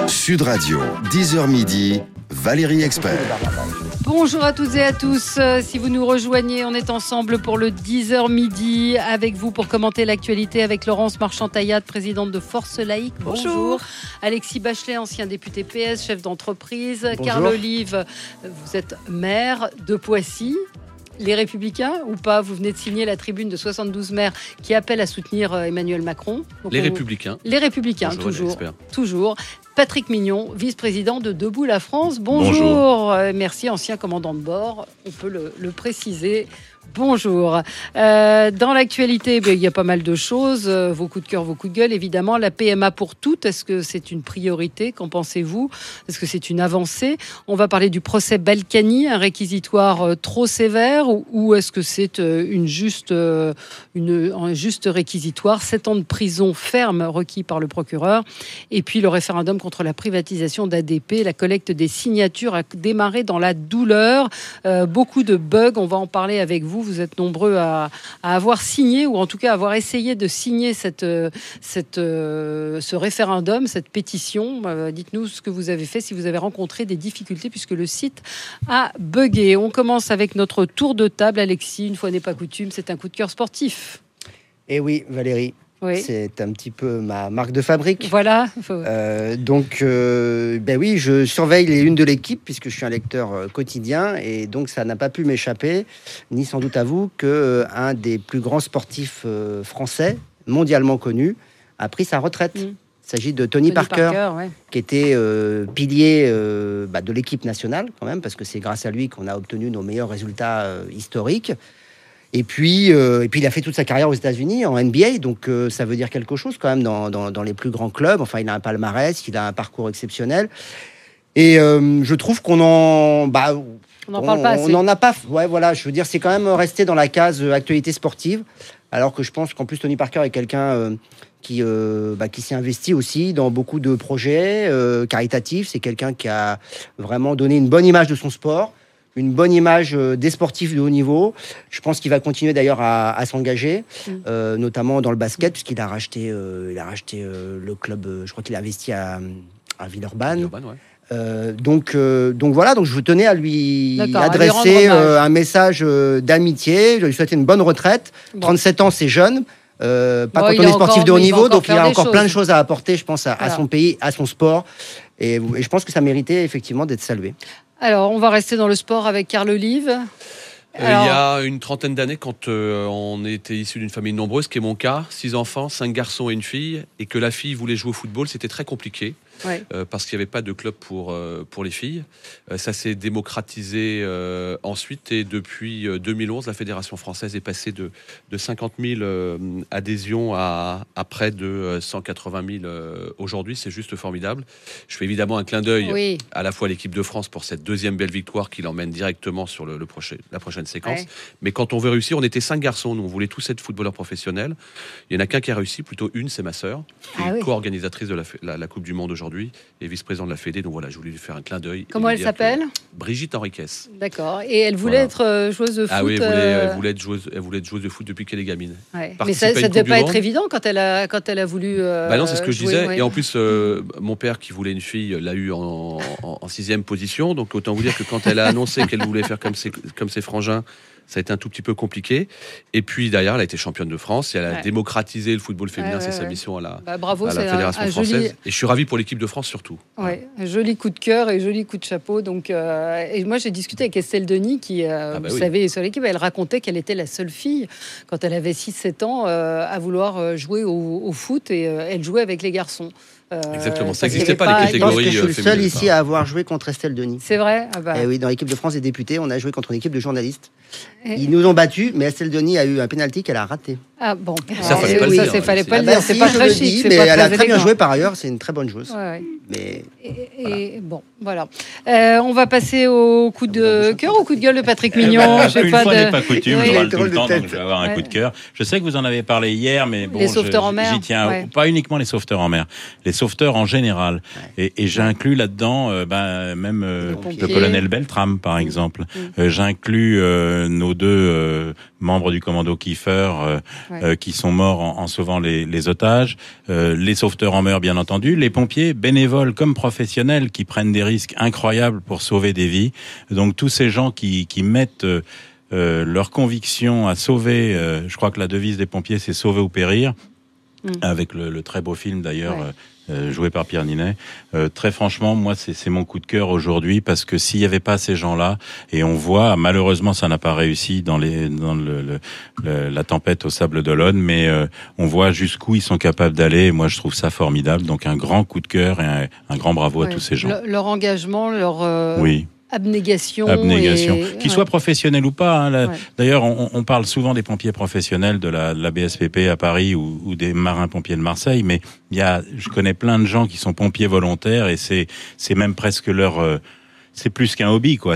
Sud Radio, 10h midi, Valérie Expert. Bonjour à toutes et à tous. Si vous nous rejoignez, on est ensemble pour le 10h midi avec vous pour commenter l'actualité avec Laurence Marchand-Taillade, présidente de Force Laïque. Bonjour. Alexis Bachelet, ancien député PS, chef d'entreprise. Bonjour. Carl Olive, vous êtes maire de Poissy. Les Républicains ou pas? Vous venez de signer la tribune de 72 maires qui appelle à soutenir Emmanuel Macron. Donc les Républicains. Les Républicains, bonjour, toujours. Patrick Mignon, vice-président de Debout la France. Bonjour. Merci, ancien commandant de bord, on peut le préciser. Bonjour. Dans l'actualité, il y a pas mal de choses. Vos coups de cœur, vos coups de gueule, évidemment. La PMA pour toutes, est-ce que c'est une priorité? Qu'en pensez-vous? Est-ce que c'est une avancée? On va parler du procès Balkany, un réquisitoire trop sévère, ou est-ce que c'est un juste réquisitoire? 7 ans de prison ferme requis par le procureur. Et puis le référendum contre la privatisation d'ADP. La collecte des signatures a démarré dans la douleur. Beaucoup de bugs, on va en parler avec vous. Vous êtes nombreux à avoir signé, ou en tout cas avoir essayé de signer ce référendum, cette pétition. Dites-nous ce que vous avez fait, si vous avez rencontré des difficultés, puisque le site a bugué. On commence avec notre tour de table. Alexis, une fois n'est pas coutume, c'est un coup de cœur sportif. Eh oui, Valérie. Oui. C'est un petit peu ma marque de fabrique. Voilà. Donc, oui, je surveille les unes de l'équipe puisque je suis un lecteur quotidien et donc ça n'a pas pu m'échapper, ni sans doute à vous, qu'un des plus grands sportifs français, mondialement connu, a pris sa retraite. Il s'agit de Tony Parker, qui était pilier de l'équipe nationale quand même, parce que c'est grâce à lui qu'on a obtenu nos meilleurs résultats historiques. Et puis il a fait toute sa carrière aux États-Unis en NBA, donc ça veut dire quelque chose quand même dans les plus grands clubs. Enfin, il a un palmarès, il a un parcours exceptionnel. Et je trouve qu'on en parle pas assez. On n'en a pas. Ouais, voilà. Je veux dire, c'est quand même resté dans la case actualité sportive, alors que je pense qu'en plus Tony Parker est quelqu'un qui s'est investi aussi dans beaucoup de projets caritatifs. C'est quelqu'un qui a vraiment donné une bonne image de son sport, une bonne image des sportifs de haut niveau. Je pense qu'il va continuer d'ailleurs à s'engager, notamment dans le basket, puisqu'il a racheté le club, je crois qu'il a investi à Villeurbanne. Donc voilà, donc je tenais à lui adresser un message d'amitié. Je lui souhaite une bonne retraite. 37 ans, c'est jeune. Pas quand on est sportif de haut niveau, donc il a encore plein de choses à apporter, je pense, à son pays, à son sport. Et je pense que ça méritait effectivement d'être salué. Alors, on va rester dans le sport avec Carl Olive. Il y a une trentaine d'années, quand on était issu d'une famille nombreuse, ce qui est mon cas, 6 enfants, 5 garçons et une fille, et que la fille voulait jouer au football, c'était très compliqué. Parce qu'il n'y avait pas de club pour les filles. Ça s'est démocratisé ensuite, et depuis 2011, la Fédération française est passée de 50 000 adhésions à près de 180 000 aujourd'hui. C'est juste formidable. Je fais évidemment un clin d'œil à la fois à l'équipe de France pour cette deuxième belle victoire qui l'emmène directement sur la prochaine séquence. Mais quand on veut réussir, on était 5 garçons, nous on voulait tous être footballeurs professionnels. Il n'y en a qu'un qui a réussi, plutôt une, c'est ma sœur, qui est co-organisatrice de la Coupe du Monde aujourd'hui et vice-présidente de la Fédé. Donc voilà, je voulais lui faire un clin d'œil. Comment elle s'appelle? Brigitte Henriquez. D'accord. Et elle voulait être joueuse de foot. Ah oui, elle voulait être joueuse de foot depuis qu'elle est gamine. Mais ça ne devait pas être évident quand elle a voulu. Non, c'est ce que je disais. Et en plus, mon père qui voulait une fille l'a eu en 6e position. Donc autant vous dire que quand elle a annoncé qu'elle voulait faire comme ses frangins, ça a été un tout petit peu compliqué. Et puis derrière, elle a été championne de France et elle a démocratisé le football féminin. C'est sa mission à la Fédération française. Et je suis ravi pour l'équipe de France surtout. Joli coup de cœur et joli coup de chapeau. Donc, et moi, j'ai discuté avec Estelle Denis qui, savez, sur l'équipe, elle racontait qu'elle était la seule fille, quand elle avait 6-7 ans, à vouloir jouer au foot, et elle jouait avec les garçons. Exactement, ça n'existait pas les catégories féminines. Je suis le seul ici à avoir joué contre Estelle Denis. C'est vrai? Et oui, dans l'équipe de France des députés, on a joué contre une équipe de journalistes. Ils nous ont battus, mais Estelle Denis a eu un pénalty qu'elle a raté. Ah bon, ça fallait pas le dire. Ça fallait pas le dire. C'est pas très chic. Mais elle a très bien joué par ailleurs. C'est une très bonne joueuse. Mais bon, voilà. On va passer au coup de cœur ou coup de gueule de Patrick Mignon. Une fois n'est pas coutume, je râle tout le temps, donc je vais avoir un coup de cœur. Je sais que vous en avez parlé hier, mais bon, les sauveteurs en mer. J'y tiens. Pas uniquement les sauveteurs en mer. Les sauveteurs en général. Et j'inclus là-dedans même le colonel Beltrame, par exemple. J'inclus nos deux membres du commando Kiefer qui sont morts en sauvant les otages, les sauveteurs en mer, bien entendu, les pompiers bénévoles comme professionnels qui prennent des risques incroyables pour sauver des vies. Donc tous ces gens qui mettent leur conviction à sauver, je crois que la devise des pompiers c'est sauver ou périr, avec le très beau film d'ailleurs joué par Pierre Ninet. Très franchement, moi c'est mon coup de cœur aujourd'hui, parce que s'il y avait pas ces gens-là, et on voit, malheureusement ça n'a pas réussi dans la tempête au Sable d'Olonne, mais on voit jusqu'où ils sont capables d'aller, et moi je trouve ça formidable. Donc un grand coup de cœur et un grand bravo à tous ces gens. Leur engagement, leur abnégation. Qu'ils soient professionnels ou pas. Hein. D'ailleurs, on parle souvent des pompiers professionnels de la BSPP à Paris ou des marins-pompiers de Marseille, mais je connais plein de gens qui sont pompiers volontaires, et c'est même presque c'est plus qu'un hobby, quoi.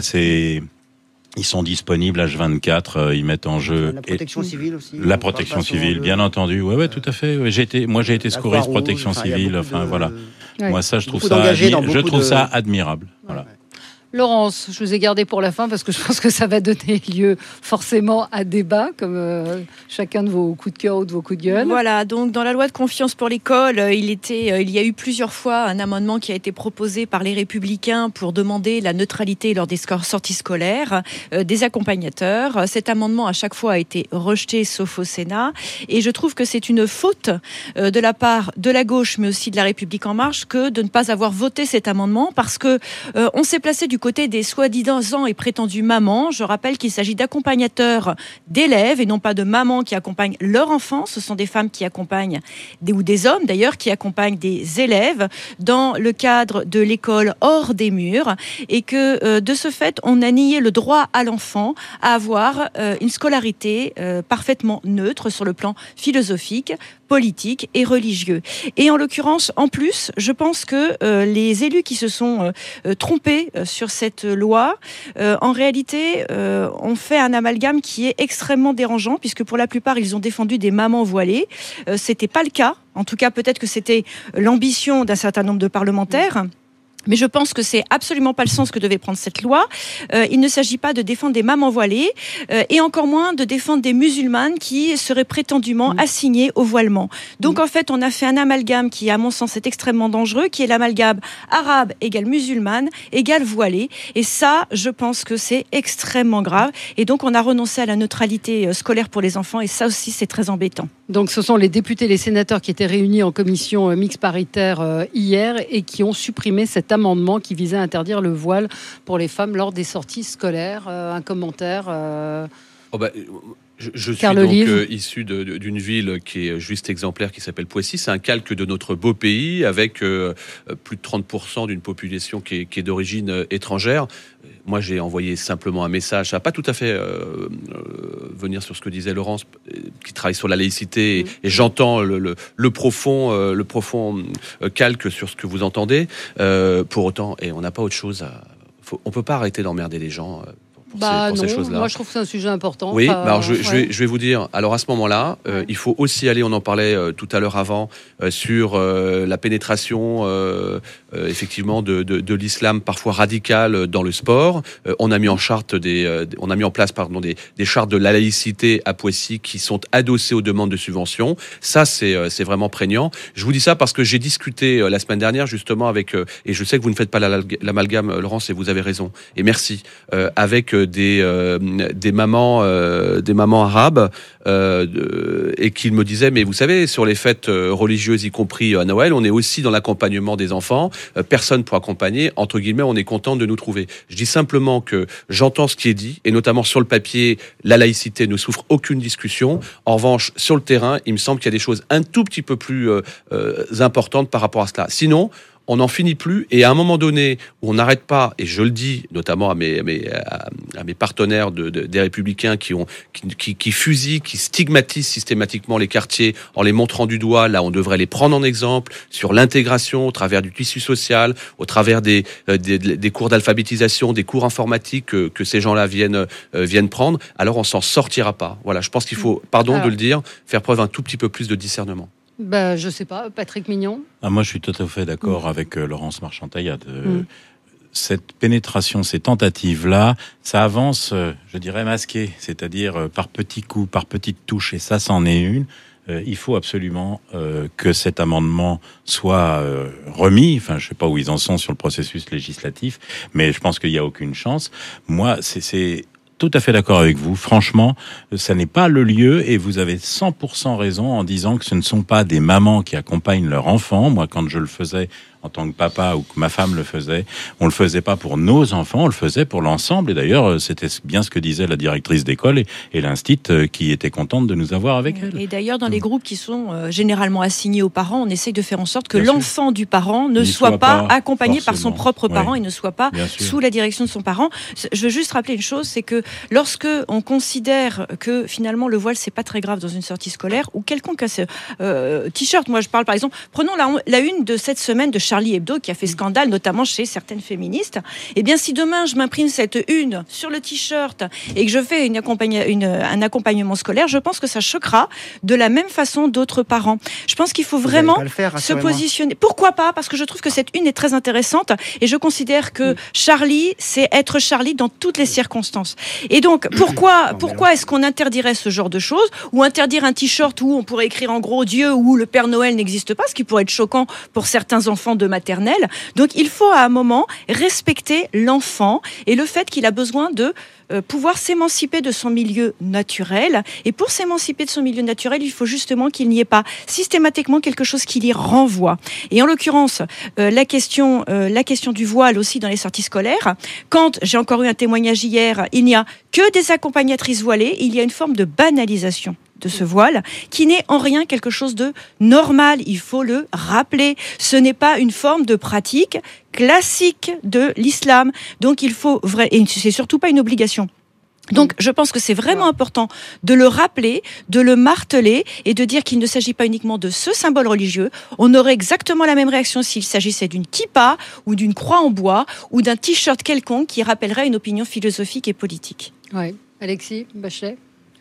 Ils sont disponibles H24, ils mettent en jeu. La protection civile aussi. La protection civile, bien entendu. Ouais, tout à fait. Ouais. J'ai été secouriste, protection civile. Voilà. Moi, ça, je trouve ça admirable. Voilà. Laurence, je vous ai gardé pour la fin parce que je pense que ça va donner lieu forcément à débat, comme chacun de vos coups de cœur ou de vos coups de gueule. Voilà, donc dans la loi de confiance pour l'école, il y a eu plusieurs fois un amendement qui a été proposé par les Républicains pour demander la neutralité lors des sorties scolaires des accompagnateurs. Cet amendement à chaque fois a été rejeté, sauf au Sénat, et je trouve que c'est une faute de la part de la gauche, mais aussi de la République en marche, que de ne pas avoir voté cet amendement, parce que on s'est placé du côté des soi-disant et prétendues mamans. Je rappelle qu'il s'agit d'accompagnateurs d'élèves et non pas de mamans qui accompagnent leur enfant. Ce sont des femmes qui accompagnent ou des hommes d'ailleurs qui accompagnent des élèves dans le cadre de l'école hors des murs, et que de ce fait on a nié le droit à l'enfant à avoir une scolarité parfaitement neutre sur le plan philosophique, politique et religieux. Et en l'occurrence, en plus, je pense que les élus qui se sont trompés sur cette loi, en réalité, ont fait un amalgame qui est extrêmement dérangeant, puisque pour la plupart, ils ont défendu des mamans voilées. C'était pas le cas. En tout cas, peut-être que c'était l'ambition d'un certain nombre de parlementaires. Mais je pense que c'est absolument pas le sens que devait prendre cette loi. Il ne s'agit pas de défendre des mamans voilées, et encore moins de défendre des musulmanes qui seraient prétendument assignées au voilement. Donc en fait, on a fait un amalgame qui, à mon sens, est extrêmement dangereux, qui est l'amalgame arabe égale musulmane égale voilée. Et ça, je pense que c'est extrêmement grave. Et donc on a renoncé à la neutralité scolaire pour les enfants, et ça aussi, c'est très embêtant. Donc ce sont les députés, les sénateurs qui étaient réunis en commission mixte paritaire hier et qui ont supprimé cet amendement qui visait à interdire le voile pour les femmes lors des sorties scolaires. Un commentaire Je suis donc issu d'une ville qui est juste exemplaire, qui s'appelle Poissy. C'est un calque de notre beau pays, avec plus de 30% d'une population qui est d'origine étrangère. Moi, j'ai envoyé simplement un message. Ça n'a pas tout à fait venir sur ce que disait Laurence, qui travaille sur la laïcité, et j'entends le profond calque sur ce que vous entendez. Pour autant, et on n'a pas autre chose on peut pas arrêter d'emmerder les gens. Ces choses-là. Moi je trouve que c'est un sujet important. Oui, alors je vais vous dire, alors à ce moment-là, il faut aussi aller, on en parlait tout à l'heure avant, sur la pénétration effectivement de l'islam parfois radical dans le sport. On a mis en place des chartes de la laïcité à Poissy qui sont adossées aux demandes de subventions. Ça c'est vraiment prégnant. Je vous dis ça parce que j'ai discuté la semaine dernière justement avec, et je sais que vous ne faites pas l'amalgame, Laurence, et vous avez raison, et merci, avec des mamans arabes, et qu'ils me disaient, mais vous savez, sur les fêtes religieuses, y compris à Noël, on est aussi dans l'accompagnement des enfants, personne pour accompagner, entre guillemets, on est content de nous trouver. Je dis simplement que j'entends ce qui est dit, et notamment sur le papier, la laïcité ne souffre aucune discussion. En revanche, sur le terrain, il me semble qu'il y a des choses un tout petit peu plus importantes par rapport à cela. Sinon, on n'en finit plus, et à un moment donné où on n'arrête pas, et je le dis notamment à mes partenaires des Républicains qui fusillent, qui stigmatisent systématiquement les quartiers en les montrant du doigt. Là, on devrait les prendre en exemple sur l'intégration au travers du tissu social, au travers des cours d'alphabétisation, des cours informatiques que ces gens-là viennent prendre. Alors on s'en sortira pas. Voilà, je pense qu'il faut, de le dire, faire preuve un tout petit peu plus de discernement. Je sais pas, Patrick Mignon. Moi, je suis tout à fait d'accord avec Laurence Marchand-Taillade. Cette pénétration, ces tentatives-là, ça avance, je dirais, masqué, c'est-à-dire par petits coups, par petites touches, et ça, c'en est une. Il faut absolument que cet amendement soit remis. Enfin, je sais pas où ils en sont sur le processus législatif, mais je pense qu'il y a aucune chance. Moi, c'est tout à fait d'accord avec vous. Franchement, ça n'est pas le lieu, et vous avez 100% raison en disant que ce ne sont pas des mamans qui accompagnent leur enfant. Moi, quand je le faisais en tant que papa, ou que ma femme le faisait, on le faisait pas pour nos enfants, on le faisait pour l'ensemble. Et d'ailleurs, c'était bien ce que disait la directrice d'école et l'instit qui était contente de nous avoir avec elle. Et d'ailleurs, dans les groupes qui sont généralement assignés aux parents, on essaye de faire en sorte que l'enfant du parent ne soit pas accompagné par son propre parent et ne soit pas sous la direction de son parent. Je veux juste rappeler une chose, c'est que lorsque on considère que finalement le voile c'est pas très grave dans une sortie scolaire ou quelconque t-shirt, moi je parle par exemple, prenons la une de cette semaine de Charlie Hebdo qui a fait scandale, notamment chez certaines féministes. Eh bien, si demain je m'imprime cette une sur le t-shirt et que je fais un accompagnement scolaire, je pense que ça choquera de la même façon d'autres parents. Je pense qu'il faut vraiment se positionner. Pourquoi pas ? Parce que je trouve que cette une est très intéressante et je considère que Charlie, c'est être Charlie dans toutes les circonstances. Et donc, pourquoi est-ce qu'on interdirait ce genre de choses, ou interdire un t-shirt où on pourrait écrire en gros Dieu ou le Père Noël n'existe pas, ce qui pourrait être choquant pour certains enfants de maternelle. Donc il faut à un moment respecter l'enfant et le fait qu'il a besoin de pouvoir s'émanciper de son milieu naturel. Et pour s'émanciper de son milieu naturel, il faut justement qu'il n'y ait pas systématiquement quelque chose qui l'y renvoie. Et en l'occurrence, la question du voile aussi dans les sorties scolaires, quand j'ai encore eu un témoignage hier, il n'y a que des accompagnatrices voilées, il y a une forme de banalisation de ce voile, qui n'est en rien quelque chose de normal. Il faut le rappeler. Ce n'est pas une forme de pratique classique de l'islam. Donc il faut et c'est surtout pas une obligation. Donc je pense que c'est vraiment important de le rappeler, de le marteler et de dire qu'il ne s'agit pas uniquement de ce symbole religieux. On aurait exactement la même réaction s'il s'agissait d'une kippa ou d'une croix en bois ou d'un t-shirt quelconque qui rappellerait une opinion philosophique et politique. Oui. Alexis Bachelet.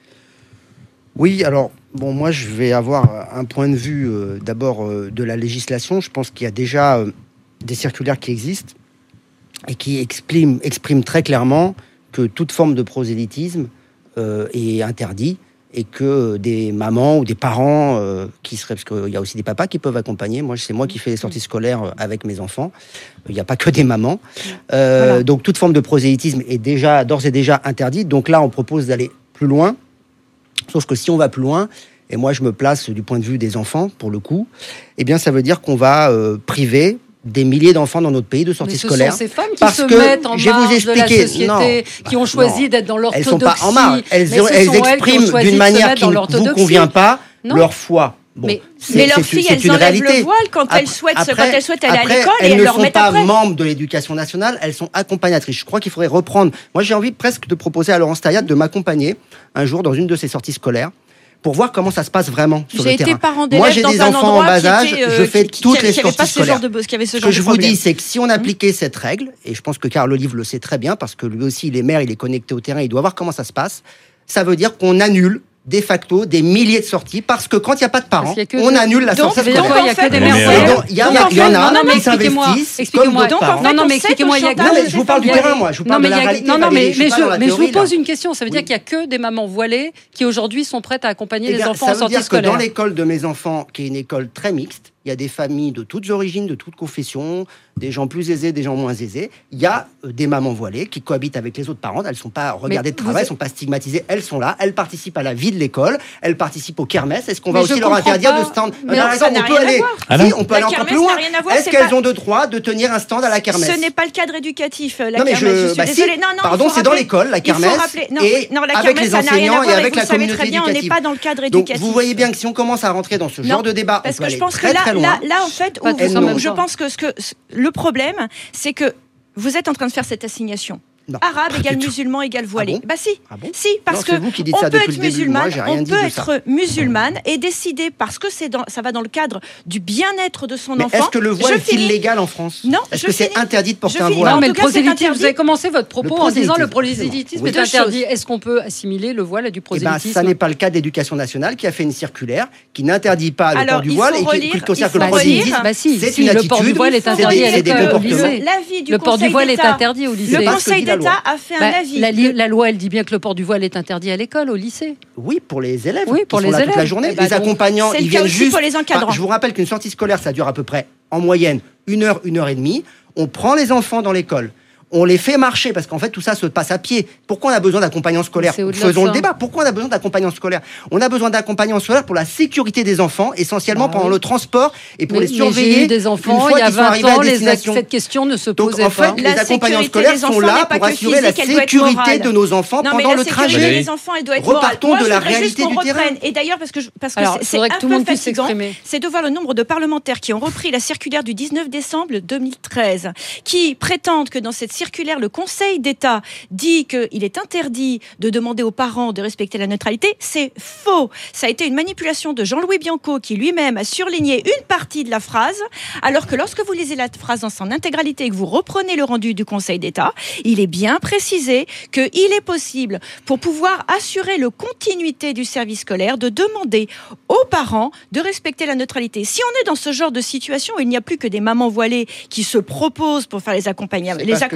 Oui, alors, moi, je vais avoir un point de vue d'abord de la législation. Je pense qu'il y a déjà des circulaires qui existent et qui expriment très clairement que toute forme de prosélytisme est interdit et que des mamans ou des parents qui seraient... Parce qu'il y a aussi des papas qui peuvent accompagner. C'est moi qui fais les sorties scolaires avec mes enfants. Il n'y a pas que des mamans. Voilà. Donc, toute forme de prosélytisme est d'ores et déjà interdite. Donc là, on propose d'aller plus loin. Sauf que si on va plus loin, et moi je me place du point de vue des enfants, pour le coup, eh bien ça veut dire qu'on va priver des milliers d'enfants dans notre pays de sorties scolaires. Ce sont ces femmes qui se mettent en marge de la société, qui ont choisi d'être dans l'orthodoxie. Elles ne sont pas en marge, elles expriment d'une manière qui ne vous convient pas leur foi. Bon, mais leurs filles, elles enlèvent le voile quand elles souhaitent aller à l'école et elles leur mettent après. Elles ne sont pas membres de l'éducation nationale, elles sont accompagnatrices. Je crois qu'il faudrait reprendre. Moi, j'ai envie presque de proposer à Laurence Taillade de m'accompagner un jour dans une de ses sorties scolaires pour voir comment ça se passe vraiment sur le terrain. J'ai été parent d'élèves Moi, j'ai des enfants en bas âge, je fais toutes les sorties scolaires. Ce que je vous dis, c'est que si on appliquait cette règle, et je pense que Carl Olive le sait très bien, parce que lui aussi, il est maire, il est connecté au terrain, il doit voir comment ça se passe, ça veut dire qu'on annule de facto des milliers de sorties parce que quand il n'y a pas de parents, on annule la sortie scolaire. Il y a que des mères. Il y en a qui s'investissent comme d'autres parents. Non, mais expliquez-moi. Je vous parle du terrain, moi. Je vous parle de la réalité. Non, mais je vous pose une question. Ça veut dire qu'il n'y a que des mamans voilées qui aujourd'hui sont prêtes à accompagner les enfants en sortie scolaire. Ça veut dire que dans l'école de mes enfants, qui est une école très mixte, il y a des familles de toutes origines, de toutes confessions, des gens plus aisés, des gens moins aisés. Il y a des mamans voilées qui cohabitent avec les autres parents. Elles ne sont pas regardées de travers, elles ne sont pas stigmatisées. Elles sont là, elles participent à la vie de l'école, elles participent aux kermesses. Est-ce qu'on va aussi leur interdire de stand ? Par exemple, on peut aller encore plus loin. Est-ce qu'elles ont le droit de tenir un stand à la kermesse ? Ce n'est pas le cadre éducatif. Non, mais désolée. Pardon, c'est dans l'école, la kermesse, et avec les enseignants et avec la communauté éducative. On n'est pas dans le cadre éducatif. Donc, vous voyez bien que si on commence à rentrer dans ce genre de débat, on peut aller très très loin. Là, en fait, je pense que le problème, c'est que vous êtes en train de faire cette assignation. Arabe égale musulman égale voilé. Si. Ah bon Si, parce que on peut être musulmane, on peut être musulmane et décider, parce que ça va dans le cadre du bien-être de son enfant. Est-ce que le voile est illégal en France? Non. Est-ce que c'est interdit de porter un voile? Non, mais le prosélytisme, vous avez commencé votre propos en disant le prosélytisme est interdit. Est-ce qu'on peut assimiler le voile à du prosélytisme? Ça n'est pas le cas de l'Éducation nationale qui a fait une circulaire qui n'interdit pas le port du voile et qui considère que le prosélytisme, c'est une attitude. Le port du voile est interdit au lycée. Le port du voile est interdit au lycée. Le Conseil d'État a fait un avis. La loi, elle dit bien que le port du voile est interdit à l'école, au lycée. Oui, pour les élèves. Oui, pour qui les sont là élèves. toute la journée. Les accompagnants, ils viennent juste. Pour les encadrants. Je vous rappelle qu'une sortie scolaire, ça dure à peu près, en moyenne, 1 heure, 1 heure et demie. On prend les enfants dans l'école. On les fait marcher parce qu'en fait tout ça se passe à pied. Pourquoi on a besoin d'accompagnants scolaires? Faisons le débat. Pourquoi on a besoin d'accompagnants scolaires? On a besoin d'accompagnants scolaires pour la sécurité des enfants, essentiellement pendant le transport et pour les surveiller. J'ai eu des enfants il y a 20 ans, cette question ne se posait pas. Donc en fait, les accompagnants scolaires sont là pour assurer la sécurité de nos enfants pendant le trajet. Les enfants, elle doit être Repartons de la réalité du terrain. Et d'ailleurs, parce que c'est un peu fatigant, c'est de voir le nombre de parlementaires qui ont repris la circulaire du 19 décembre 2013, qui prétendent que dans cette circulaire, le Conseil d'État dit qu'il est interdit de demander aux parents de respecter la neutralité. C'est faux. Ça a été une manipulation de Jean-Louis Bianco qui lui-même a surligné une partie de la phrase, alors que lorsque vous lisez la phrase dans son intégralité et que vous reprenez le rendu du Conseil d'État, il est bien précisé qu'il est possible, pour pouvoir assurer la continuité du service scolaire, de demander aux parents de respecter la neutralité. Si on est dans ce genre de situation où il n'y a plus que des mamans voilées qui se proposent pour faire les accompagnements,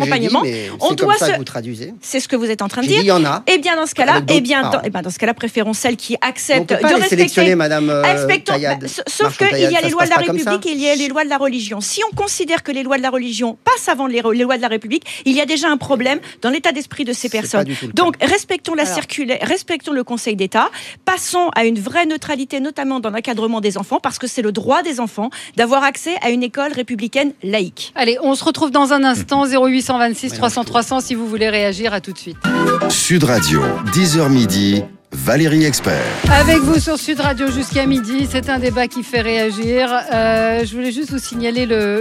on doit ça que vous traduisez. C'est ce que vous êtes en train de dire. Il y en a. Et bien dans ce cas-là, préférons celles qui acceptent de respecter. Sélectionner, Madame Tayad, sauf qu'il y a les lois de la République et il y a les lois de la religion. Si on considère que les lois de la religion passent avant les lois de la République, il y a déjà un problème dans l'état d'esprit de ces personnes. Donc respectons la circulaire, respectons le Conseil d'État, passons à une vraie neutralité, notamment dans l'encadrement des enfants, parce que c'est le droit des enfants d'avoir accès à une école républicaine laïque. Allez, on se retrouve dans un instant. 0826 300 300 si vous voulez réagir. À tout de suite. Sud Radio, 10h midi. Valérie Expert. Avec vous sur Sud Radio jusqu'à midi, c'est un débat qui fait réagir. Je voulais juste vous signaler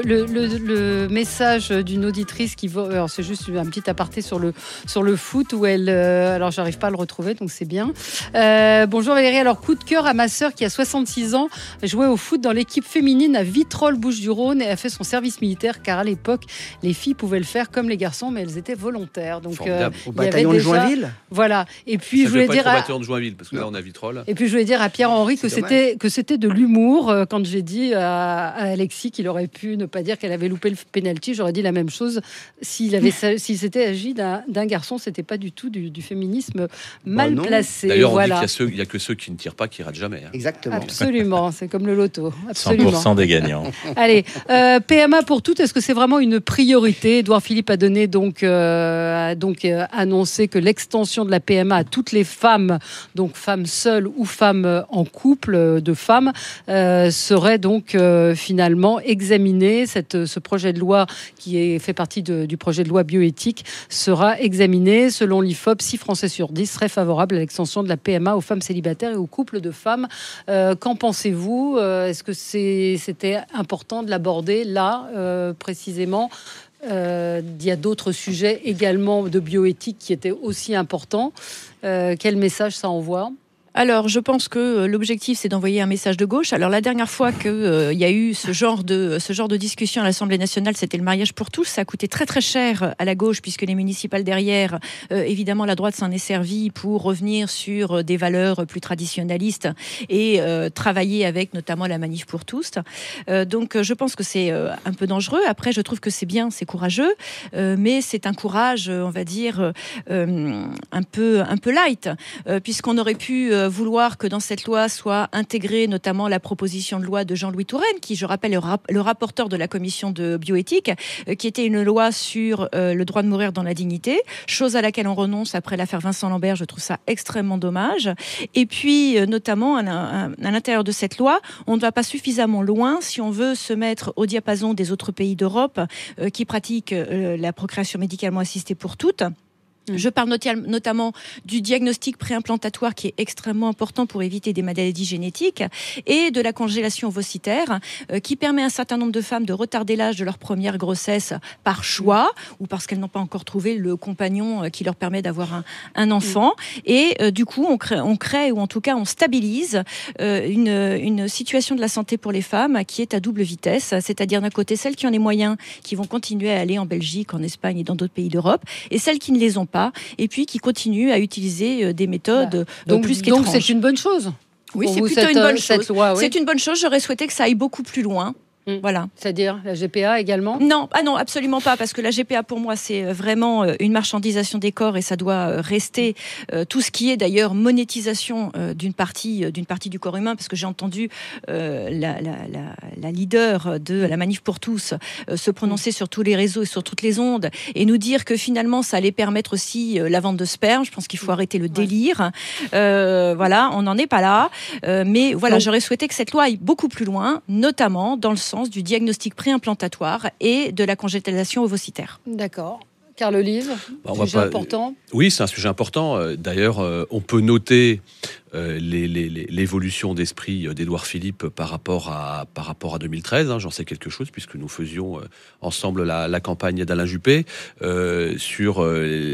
le message d'une auditrice qui va. Alors c'est juste un petit aparté sur le foot où elle. Alors j'arrive pas à le retrouver, donc c'est bien. Bonjour Valérie. Alors coup de cœur à ma sœur qui a 66 ans, jouait au foot dans l'équipe féminine à Vitrolles-Bouches-du-Rhône et a fait son service militaire car à l'époque les filles pouvaient le faire comme les garçons, mais elles étaient volontaires. Donc au bataillon de Joinville. Voilà. Et puis je voulais dire. De Joinville, parce que là on a Vitrolles. Et puis je voulais dire à Pierre-Henri que c'était de l'humour. Quand j'ai dit à Alexis qu'il aurait pu ne pas dire qu'elle avait loupé le penalty, j'aurais dit la même chose s'il s'était agi d'un garçon. C'était pas du tout du féminisme mal placé. D'ailleurs on dit qu'il n'y a que ceux qui ne tirent pas qui ratent jamais. Exactement. Absolument, c'est comme le loto. Absolument. 100% des gagnants. Allez, PMA pour toutes, est-ce que c'est vraiment une priorité? Édouard Philippe a donné annoncé que l'extension de la PMA à toutes les femmes, donc femmes seules ou femmes en couple de femmes, serait donc finalement examiné. Ce projet de loi qui fait partie du projet de loi bioéthique sera examiné. Selon l'IFOP, 6 Français sur 10 seraient favorables à l'extension de la PMA aux femmes célibataires et aux couples de femmes. Qu'en pensez-vous? Est-ce que c'était important de l'aborder là, précisément? Il y a d'autres sujets également de bioéthique qui étaient aussi importants. Quel message ça envoie? Alors, je pense que l'objectif, c'est d'envoyer un message de gauche. Alors, la dernière fois qu'il y a eu ce genre de discussion à l'Assemblée nationale, c'était le mariage pour tous. Ça a coûté très, très cher à la gauche, puisque les municipales derrière, évidemment, la droite s'en est servie pour revenir sur des valeurs plus traditionnalistes et travailler avec notamment la manif pour tous. Donc, je pense que c'est un peu dangereux. Après, je trouve que c'est bien, c'est courageux, mais c'est un courage, on va dire, un peu light, puisqu'on aurait pu vouloir que dans cette loi soit intégrée notamment la proposition de loi de Jean-Louis Touraine, qui, je rappelle, le rapporteur de la commission de bioéthique, qui était une loi sur le droit de mourir dans la dignité, chose à laquelle on renonce après l'affaire Vincent Lambert. Je trouve ça extrêmement dommage. Et puis, notamment, à l'intérieur de cette loi, on ne va pas suffisamment loin si on veut se mettre au diapason des autres pays d'Europe qui pratiquent la procréation médicalement assistée pour toutes. Je parle notamment du diagnostic préimplantatoire qui est extrêmement important pour éviter des maladies génétiques et de la congélation ovocitaire qui permet à un certain nombre de femmes de retarder l'âge de leur première grossesse par choix ou parce qu'elles n'ont pas encore trouvé le compagnon qui leur permet d'avoir un enfant. Et du coup, on crée ou en tout cas on stabilise une situation de la santé pour les femmes qui est à double vitesse, c'est-à-dire d'un côté celles qui ont les moyens qui vont continuer à aller en Belgique, en Espagne et dans d'autres pays d'Europe et celles qui ne les ont pas et puis qui continuent à utiliser des méthodes plus qu'étranges. Donc c'est une bonne chose. Oui, c'est plutôt une bonne chose. Loi, oui. C'est une bonne chose. J'aurais souhaité que ça aille beaucoup plus loin. Voilà. C'est-à-dire la GPA également ? Non, absolument pas, parce que la GPA pour moi c'est vraiment une marchandisation des corps et ça doit rester tout ce qui est d'ailleurs monétisation d'une partie du corps humain, parce que j'ai entendu la leader de la Manif pour tous se prononcer sur tous les réseaux et sur toutes les ondes et nous dire que finalement ça allait permettre aussi la vente de sperme. Je pense qu'il faut arrêter le délire. Voilà, on n'en est pas là, mais voilà, j'aurais souhaité que cette loi aille beaucoup plus loin, notamment dans le sens du diagnostic préimplantatoire et de la congélation ovocitaire. D'accord. Carl Olive, sujet important. Oui, c'est un sujet important. D'ailleurs, on peut noter l'évolution d'esprit d'Édouard Philippe par rapport à 2013. J'en sais quelque chose puisque nous faisions ensemble la campagne d'Alain Juppé sur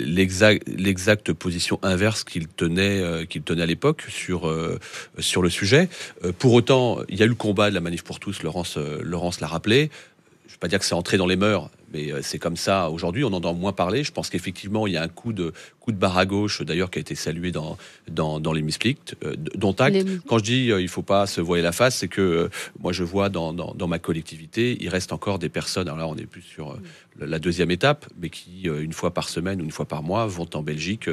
l'exacte position inverse qu'il tenait à l'époque sur le sujet. Pour autant, il y a eu le combat de la Manif pour tous. Laurence l'a rappelé. Je ne veux pas dire que c'est entré dans les mœurs, mais c'est comme ça aujourd'hui. On en entend moins parler. Je pense qu'effectivement, il y a un coup de barre à gauche, d'ailleurs, qui a été salué dans l'hémicycle, dont acte. Quand je dis il ne faut pas se voiler la face, c'est que moi, je vois dans ma collectivité, il reste encore des personnes, alors là, on est plus sur la deuxième étape, mais qui, une fois par semaine ou une fois par mois, vont en Belgique,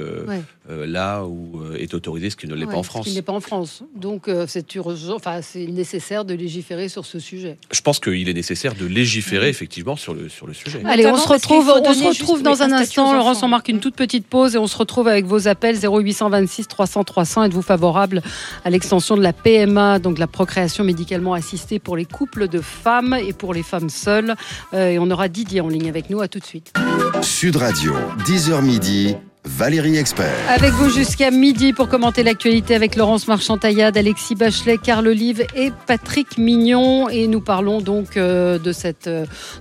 là où est autorisé ce qui ne l'est pas en France. Ce qui n'est pas en France. Donc, c'est urgent, enfin, c'est nécessaire de légiférer sur ce sujet. Je pense qu'il est nécessaire de légiférer, effectivement, sur le sujet. Allez, on se retrouve dans un instant. Laurence, on marque une toute petite pause et on se retrouve avec vos appels 0826 300 300. Êtes-vous favorable à l'extension de la PMA, donc la procréation médicalement assistée pour les couples de femmes et pour les femmes seules? Et on aura Didier en ligne avec nous. À tout de suite. Sud Radio, 10h midi. Valérie Expert. Avec vous jusqu'à midi pour commenter l'actualité avec Laurence Marchand-Taillade, Alexis Bachelet, Carl Olive et Patrick Mignon. Et nous parlons donc de cette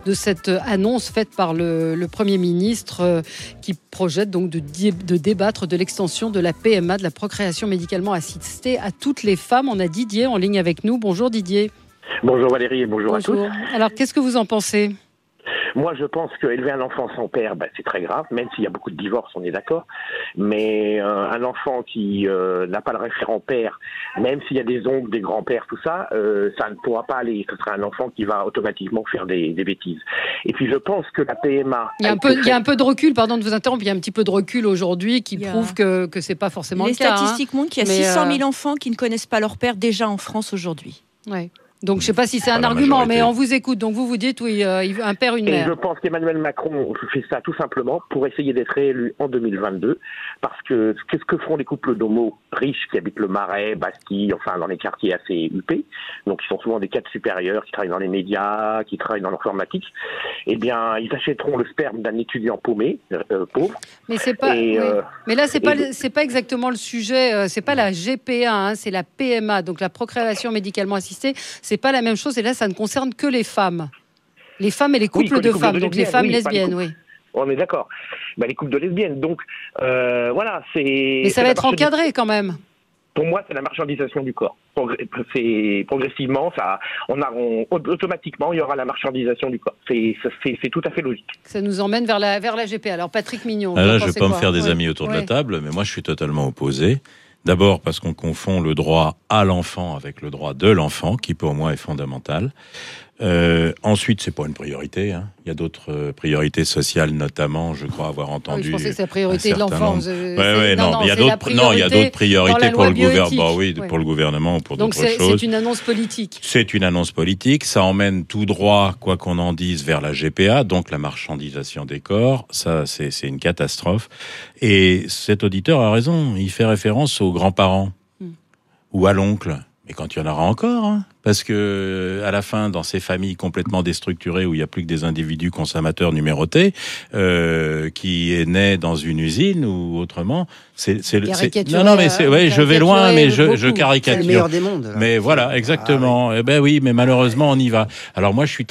annonce faite par le Premier ministre qui projette donc de débattre de l'extension de la PMA, de la procréation médicalement assistée à toutes les femmes. On a Didier en ligne avec nous. Bonjour Didier. Bonjour Valérie et bonjour à tous. Alors qu'est-ce que vous en pensez ? Moi, je pense qu'élever un enfant sans père, c'est très grave, même s'il y a beaucoup de divorces, on est d'accord. Mais un enfant qui n'a pas le référent père, même s'il y a des oncles, des grands-pères, tout ça, ça ne pourra pas aller. Ce sera un enfant qui va automatiquement faire des bêtises. Et puis, je pense que la PMA... Il y a un peu de recul, pardon de vous interrompre, il y a un petit peu de recul aujourd'hui qui prouve que c'est pas forcément le cas. Les statistiques montrent qu'il y a 600 000 enfants qui ne connaissent pas leur père déjà en France aujourd'hui. Ouais. Donc, je ne sais pas si c'est un argument, mais on vous écoute. Donc, vous dites, oui, un père, une mère. Et je pense qu'Emmanuel Macron fait ça tout simplement pour essayer d'être réélu en 2022. Parce que qu'est-ce que feront les couples d'homos riches qui habitent le Marais, Bastille, enfin, dans les quartiers assez huppés, donc qui sont souvent des cadres supérieurs, qui travaillent dans les médias, qui travaillent dans l'informatique. Eh bien, ils achèteront le sperme d'un étudiant paumé, pauvre. Mais c'est pas. Mais là, c'est pas exactement le sujet. C'est pas la GPA, c'est la PMA, donc la procréation médicalement assistée. C'est pas la même chose et là ça ne concerne que les femmes et les couples de femmes, donc les femmes lesbiennes, oui. On est d'accord. Les couples de lesbiennes, donc voilà, c'est. Mais ça va être encadré quand même. Pour moi, c'est la marchandisation du corps. C'est progressivement, automatiquement, il y aura la marchandisation du corps. C'est tout à fait logique. Ça nous emmène vers la GPA. Alors Patrick Mignon. Là, je ne vais pas me faire des amis autour de la table, mais moi je suis totalement opposé. D'abord parce qu'on confond le droit à l'enfant avec le droit de l'enfant, qui pour moi est fondamental. Ensuite, c'est pas une priorité. Il y a d'autres priorités sociales, notamment, je crois avoir entendu. Je pensais que c'est la priorité de l'enfant. Il y a d'autres priorités pour le gouvernement. Pour le gouvernement ou pour d'autres choses. Donc c'est une annonce politique. C'est une annonce politique. Ça emmène tout droit, quoi qu'on en dise, vers la GPA, donc la marchandisation des corps. Ça, c'est une catastrophe. Et cet auditeur a raison. Il fait référence aux grands-parents ou à l'oncle. Mais quand il y en aura encore, parce que à la fin, dans ces familles complètement déstructurées où il n'y a plus que des individus consommateurs numérotés, qui est né dans une usine ou autrement, non, mais je vais loin, mais je caricature. C'est le meilleur des mondes. Là. Mais voilà, exactement. Eh ben oui, mais malheureusement, on y va. Alors moi, je suis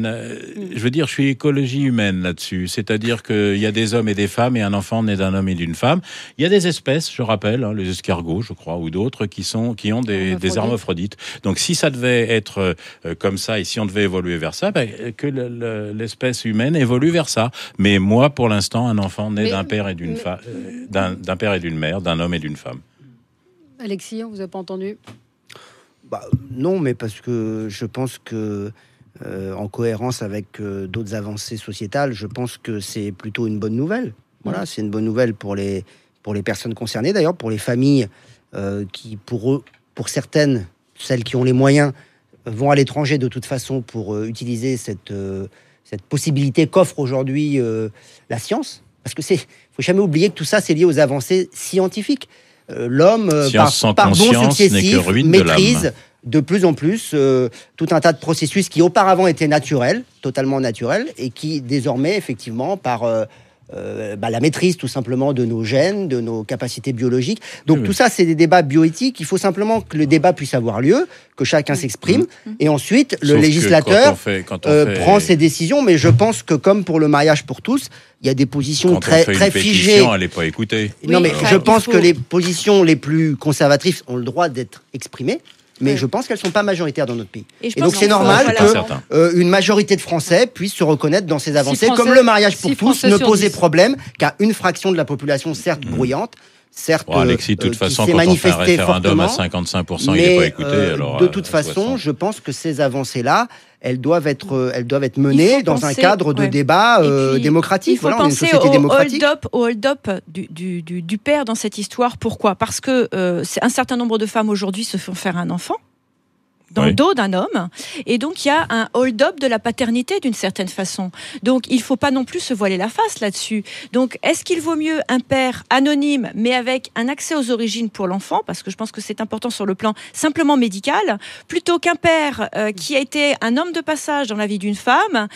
je suis écologie humaine là-dessus. C'est-à-dire qu'il y a des hommes et des femmes, et un enfant naît d'un homme et d'une femme. Il y a des espèces, je rappelle, les escargots, je crois, ou d'autres, qui ont des hermaphrodites. Donc si ça devait être comme ça, et si on devait évoluer vers ça, que l'espèce humaine évolue vers ça. Mais moi, pour l'instant, un enfant naît d'un père et d'une femme, d'un père et d'une mère, d'un homme et d'une femme. Alexis, on vous a pas entendu? Non, mais parce que je pense que en cohérence avec d'autres avancées sociétales, je pense que c'est plutôt une bonne nouvelle. Voilà, c'est une bonne nouvelle pour les personnes concernées, d'ailleurs, pour les familles qui, pour certaines, celles qui ont les moyens, vont à l'étranger de toute façon pour utiliser cette possibilité qu'offre aujourd'hui la science. Parce que faut jamais oublier que tout ça, c'est lié aux avancées scientifiques. L'homme, par bons successifs, maîtrise de plus en plus tout un tas de processus qui auparavant étaient naturels, totalement naturels, et qui désormais, effectivement, par la maîtrise tout simplement de nos gènes, de nos capacités biologiques. Donc tout ça, c'est des débats bioéthiques. Il faut simplement que le débat puisse avoir lieu, que chacun s'exprime, et ensuite le législateur prend ses décisions. Mais je pense que comme pour le mariage pour tous, il y a des positions très figées. Elle n'est pas écoutée. Non, mais je pense que les positions les plus conservatrices ont le droit d'être exprimées. Mais je pense qu'elles ne sont pas majoritaires dans notre pays. Et donc c'est normal qu'une majorité de Français puisse se reconnaître dans ces avancées, comme le mariage pour tous ne posait problème qu'à une fraction de la population, certes bruyante, certes Alexis, de toute façon, quand on fait un référendum à 55%, il n'est pas écouté. De toute façon, je pense que ces avancées-là, elles doivent être menées dans un cadre de débat démocratique. Il faut penser au hold-up du père dans cette histoire. Pourquoi ? Parce que un certain nombre de femmes aujourd'hui se font faire un enfant dans le dos d'un homme, et donc il y a un hold-up de la paternité d'une certaine façon. Donc il ne faut pas non plus se voiler la face là-dessus. Donc est-ce qu'il vaut mieux un père anonyme mais avec un accès aux origines pour l'enfant, parce que je pense que c'est important sur le plan simplement médical, plutôt qu'un père qui a été un homme de passage dans la vie d'une femme,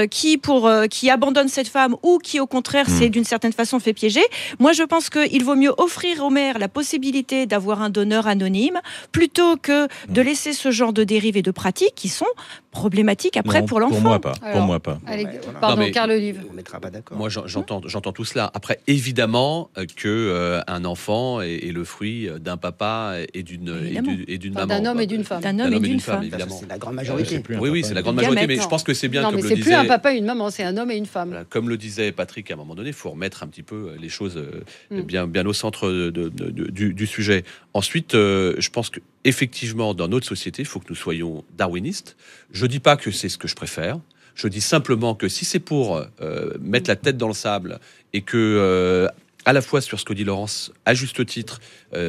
qui abandonne cette femme ou qui au contraire c'est d'une certaine façon fait piéger. Moi je pense qu'il vaut mieux offrir aux mères la possibilité d'avoir un donneur anonyme plutôt que de laisser ce genre de dérives et de pratiques qui sont problématiques après pour l'enfant. Pour moi pas. Allez, pardon, Carl Olive. On ne mettra pas d'accord. Moi, j'entends tout cela. Après, évidemment que un enfant est le fruit d'un papa et d'une maman. D'un homme et d'une femme. D'un homme et d'une femme. Évidemment. C'est la grande majorité. Oui, c'est la grande majorité. Mais je pense que c'est bien, comme le disait... Non, mais c'est plus un papa et une maman, c'est un homme et une femme. Voilà, comme le disait Patrick, à un moment donné, il faut remettre un petit peu les choses bien au centre du sujet. Ensuite, je pense que effectivement, dans notre société, il faut que nous soyons darwinistes. Je dis pas que c'est ce que je préfère. Je dis simplement que si c'est pour mettre la tête dans le sable et que, à la fois sur ce que dit Laurence, à juste titre,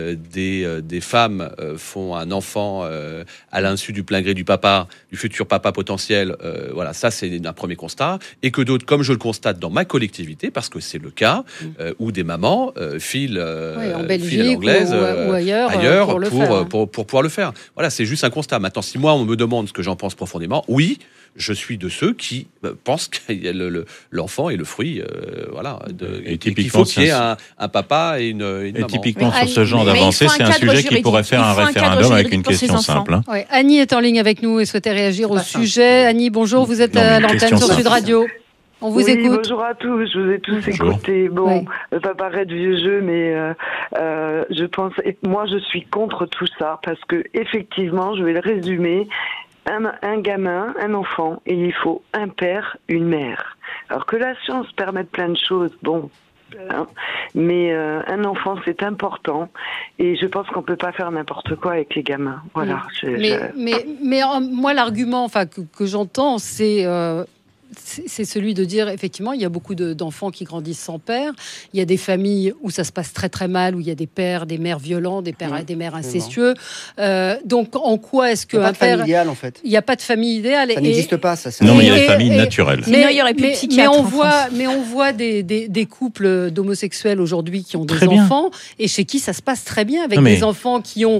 des femmes font un enfant à l'insu du plein gré du papa, du futur papa potentiel, voilà, ça c'est un premier constat. Et que d'autres, comme je le constate dans ma collectivité, parce que c'est le cas, où des mamans filent en Belgique à l'anglaise ou ailleurs pour pouvoir le faire. Voilà, c'est juste un constat. Maintenant, si moi on me demande ce que j'en pense profondément, oui, je suis de ceux qui pensent que l'enfant est le fruit, et qu'il faut qu'il y ait un papa et une maman. Et typiquement sur ce genre d'avancée, c'est un sujet qui pourrait faire un référendum avec une question simple. Hein. Ouais. Annie est en ligne avec nous et souhaitait réagir au sujet. Annie, bonjour, vous êtes à l'antenne sur Sud Radio. On vous écoute. Bonjour à tous, je vous ai tous écoutés. Bon, ça va paraître vieux jeu, mais je pense, moi je suis contre tout ça, parce que effectivement, je vais le résumer, un gamin, un enfant, et il faut un père, une mère. Alors que la science permet plein de choses, bon, hein, mais un enfant c'est important, et je pense qu'on peut pas faire n'importe quoi avec les gamins. Voilà. Mais moi l'argument, que j'entends, c'est celui de dire, effectivement, il y a beaucoup d'enfants qui grandissent sans père. Il y a des familles où ça se passe très très mal, où il y a des pères, des mères violents, des pères et des mères incestueux. Donc, en quoi est-ce qu'un père... Il n'y a pas de famille idéale, en fait. Il n'y a pas de famille idéale. Ça n'existe pas, ça. Non, mais il y a des familles naturelles. Mais on voit des couples d'homosexuels aujourd'hui qui ont des enfants, et chez qui ça se passe très bien, avec des enfants qui ont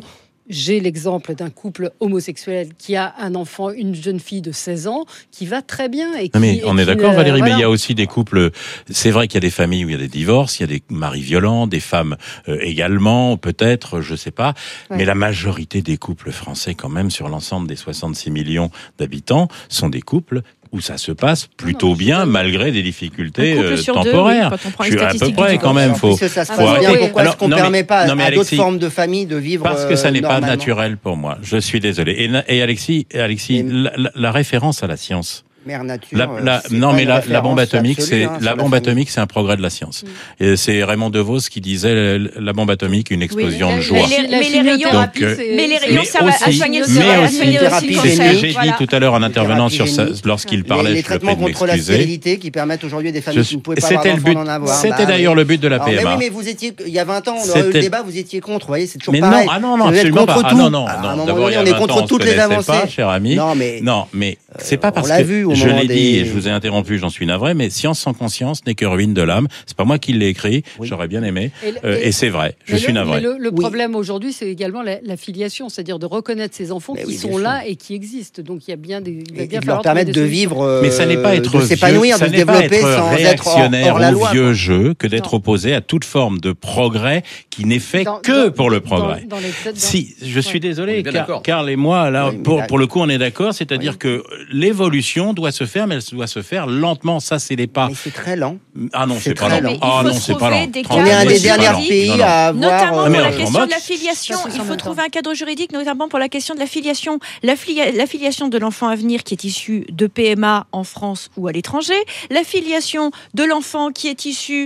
j'ai l'exemple d'un couple homosexuel qui a un enfant, une jeune fille de 16 ans, qui va très bien. On est d'accord, Valérie, mais il y a aussi des couples. C'est vrai qu'il y a des familles où il y a des divorces, il y a des maris violents, des femmes également, peut-être, je sais pas. Ouais. Mais la majorité des couples français, quand même, sur l'ensemble des 66 millions d'habitants, sont des couples où ça se passe plutôt bien, malgré des difficultés temporaires. Je suis à peu près, quand même. Faut ça se passe bien. Pourquoi est-ce qu'on ne permet pas à d'autres formes de famille de vivre parce que ça n'est pas naturel pour moi. Je suis désolé. Et Alexis, la référence à la science. Mère nature. La bombe atomique, c'est un progrès de la science. Et c'est Raymond DeVos qui disait la bombe atomique, une explosion de joie. Mais les rayons, ça va soigner le cerveau. C'est ce que j'ai dit tout à l'heure en intervenant sur ça, lorsqu'il parlait. Les traitements contre la stérilité qui permettent aujourd'hui des familles qui ne pouvaient pas avoir d'enfants d'en avoir. C'était d'ailleurs le but de la PMA. Mais oui, mais vous étiez, il y a 20 ans, on aurait eu le débat, vous étiez contre. Vous voyez, c'est toujours pareil. Non, absolument pas. Non. D'abord, on est contre toutes les avancées. Cher ami. Non, mais c'est pas parce que je l'ai dit et je vous ai interrompu, j'en suis navré, mais Science sans conscience n'est que ruine de l'âme. C'est pas moi qui l'ai écrit, j'aurais bien aimé, et c'est vrai, je suis navré. Le problème aujourd'hui, c'est également la filiation, c'est-à-dire de reconnaître ces enfants qui sont là et qui existent. Donc il y a bien des... de leur permettre de vivre, mais ça n'est pas être de s'épanouir, de se développer sans être hors la loi. Au vieux jeu que d'être opposé à toute forme de progrès qui n'est fait que pour le progrès. Si, je suis désolé, Karl et moi, là, pour le coup, on est d'accord, c'est-à-dire que l'évolution doit se faire, mais elle doit se faire lentement. Ça, c'est les pas. Mais c'est très lent. Ah non, c'est pas lent. Ah non, c'est pas lent. On est un des derniers pays à avoir... Notamment pour la question de la filiation. Il faut trouver un cadre juridique, notamment pour la question de la filiation. La filiation de l'enfant à venir qui est issu de PMA en France ou à l'étranger. La filiation de l'enfant qui est issu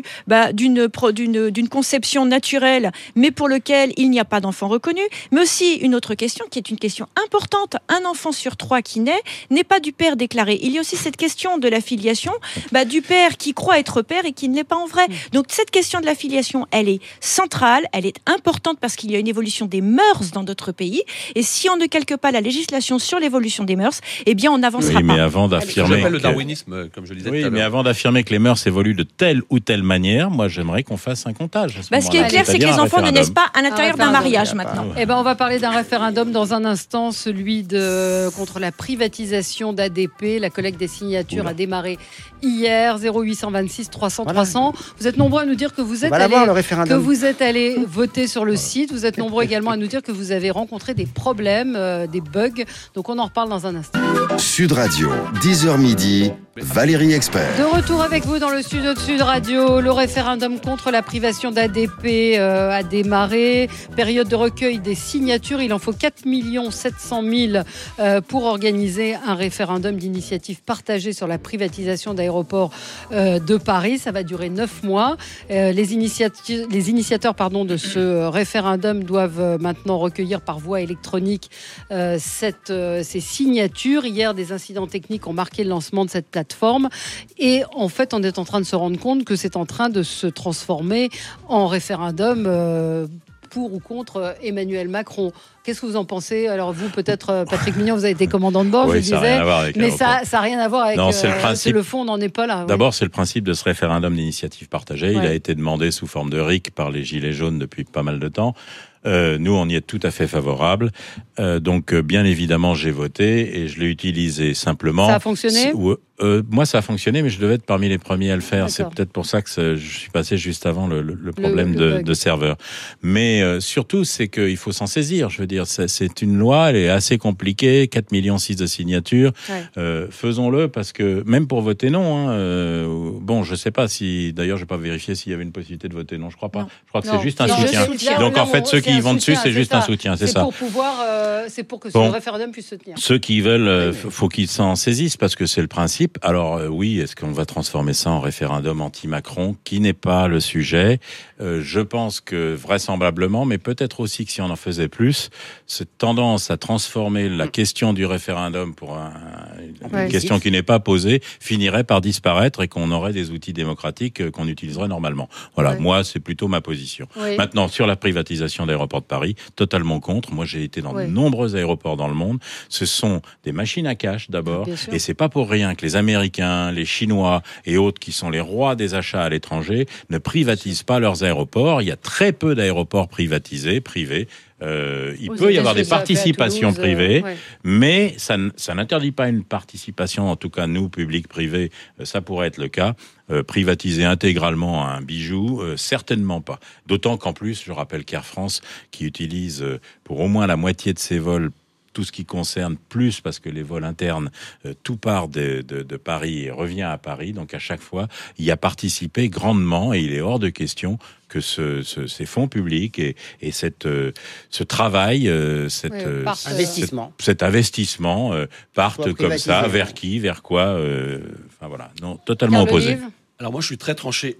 d'une conception naturelle, mais pour lequel il n'y a pas d'enfant reconnu. Mais aussi une autre question qui est une question importante. Un enfant sur 3 qui naît n'est pas du père déclaré. Il y a aussi cette question de la filiation du père qui croit être père et qui ne l'est pas en vrai. Donc cette question de la filiation, elle est centrale, elle est importante parce qu'il y a une évolution des mœurs dans d'autres pays. Et si on ne calque pas la législation sur l'évolution des mœurs, eh bien on n'avancera pas. Mais avant d'affirmer le darwinisme, comme je le disais tout à l'heure. Mais avant d'affirmer que les mœurs évoluent de telle ou telle manière, moi j'aimerais qu'on fasse un comptage. Ce qui est clair, c'est que les enfants ne naissent pas à l'intérieur d'un mariage maintenant. Eh ben on va parler d'un référendum dans un instant, celui contre la privatisation d'ADP. La collecte des signatures a démarré hier, 0826 300 300. Vous êtes nombreux à nous dire que vous êtes allés voter sur le site. Vous êtes nombreux également à nous dire que vous avez rencontré des problèmes, des bugs. Donc on en reparle dans un instant. Sud Radio, 10h midi, Valérie Expert. De retour avec vous dans le studio de Sud Radio. Le référendum contre la privation d'ADP a démarré. Période de recueil des signatures. Il en faut 4 700 000 pour organiser un référendum d'initiative partagée sur la privatisation d'aéroports de Paris. Ça va durer 9 mois. Les initiateurs de ce référendum doivent maintenant recueillir par voie électronique ces signatures. Hier, des incidents techniques ont marqué le lancement de cette plateforme. Et en fait, on est en train de se rendre compte que c'est en train de se transformer en référendum pour ou contre Emmanuel Macron. Qu'est-ce que vous en pensez ? Alors vous, peut-être, Patrick Mignon, vous avez été commandant de bord, je disais, mais ça n'a rien à voir avec le fond, on n'en est pas là. D'abord, c'est le principe de ce référendum d'initiative partagée. Il a été demandé sous forme de RIC par les Gilets jaunes depuis pas mal de temps. Nous, on y est tout à fait favorable. Donc, bien évidemment, j'ai voté et je l'ai utilisé simplement. Ça a fonctionné ? Moi, ça a fonctionné, mais je devais être parmi les premiers à le faire. D'accord. C'est peut-être pour ça que je suis passé juste avant le problème de serveur. Mais surtout, c'est qu'il faut s'en saisir. Je veux dire, c'est une loi, elle est assez compliquée, 4,6 millions de signatures. Ouais. Faisons-le, parce que même pour voter non, bon, je sais pas si, d'ailleurs, je vais pas vérifier s'il y avait une possibilité de voter non, je crois pas. Non. Je crois que c'est juste un soutien. Donc, en fait, ceux qui vont dessus, c'est juste un soutien, c'est ça. Pour pouvoir, c'est pour que ce référendum puisse se tenir. Ceux qui veulent, faut qu'ils s'en saisissent, parce que c'est le principe. Alors oui, est-ce qu'on va transformer ça en référendum anti-Macron, qui n'est pas le sujet. Je pense que vraisemblablement, mais peut-être aussi que si on en faisait plus, cette tendance à transformer la question du référendum pour une question qui n'est pas posée finirait par disparaître et qu'on aurait des outils démocratiques qu'on utiliserait normalement. Voilà, moi, c'est plutôt ma position. Oui. Maintenant, sur la privatisation d'aéroports de Paris, totalement contre. Moi, j'ai été dans de nombreux aéroports dans le monde. Ce sont des machines à cash d'abord, et c'est pas pour rien que les Américains, les Chinois et autres qui sont les rois des achats à l'étranger ne privatisent pas leurs aéroports. Il y a très peu d'aéroports privatisés, privés. il peut y avoir des participations privées, mais ça n'interdit pas une participation, en tout cas nous, public-privé, ça pourrait être le cas. Privatiser intégralement un bijou, certainement pas. D'autant qu'en plus, je rappelle qu'Air France, qui utilise pour au moins la moitié de ses vols tout ce qui concerne plus, parce que les vols internes, tout part de Paris et revient à Paris. Donc à chaque fois, il y a participé grandement et il est hors de question que ces fonds publics et ce travail, cet investissement partent comme ça. Vers qui, vers quoi enfin voilà, non, totalement opposé. Alors moi, je suis très tranché